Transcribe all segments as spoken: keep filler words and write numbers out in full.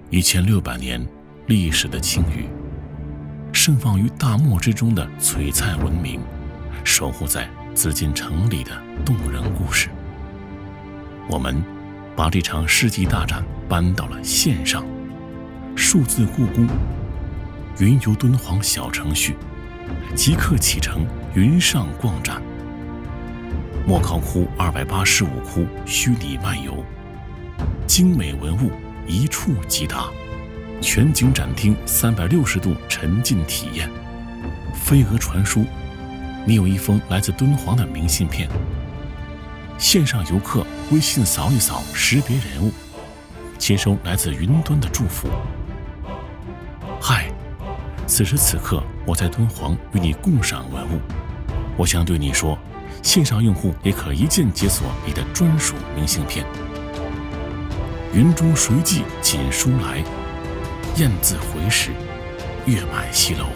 一千六百年历史的青玉，盛放于大漠之中的璀璨文明，守护在紫禁城里的动人故事。我们把这场世纪大战搬到了线上，数字故宫云游敦煌小程序即刻启程云上逛展，莫考窟二百八十五窟虚拟漫游，精美文物一触即达，全景展厅三百六十度沉浸体验，飞蛾传书，你有一封来自敦煌的明信片。线上游客微信扫一扫识别人物，接收来自云端的祝福。嗨，此时此刻我在敦煌与你共赏文物，我想对你说，线上用户也可一键解锁你的专属明信片。云中谁寄锦书来，雁字回时，月满西楼。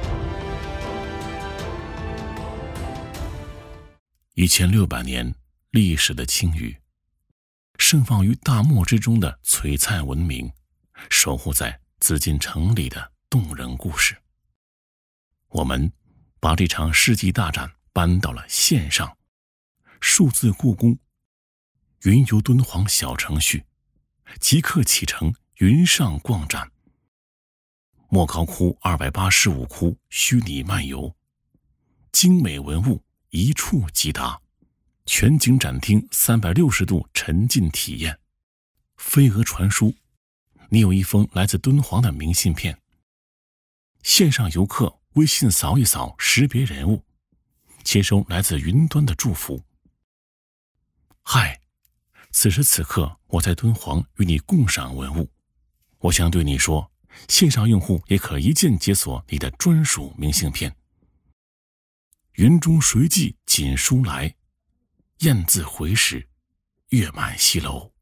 一千六百年历史的青玉，盛放于大漠之中的璀璨文明，守护在紫禁城里的动人故事。我们把这场世纪大战搬到了线上，数字故宫云游敦煌小程序即刻启程云上逛展，莫考窟二百八十五窟虚拟漫游，精美文物一触即达，全景展厅三百六十度沉浸体验，飞蛾传书，你有一封来自敦煌的明信片。线上游客微信扫一扫识别人物，接收来自云端的祝福。嗨，此时此刻我在敦煌与你共赏文物，我想对你说，线上用户也可一键解锁你的专属明信片。云中谁寄锦书来，雁字回时，月满西楼。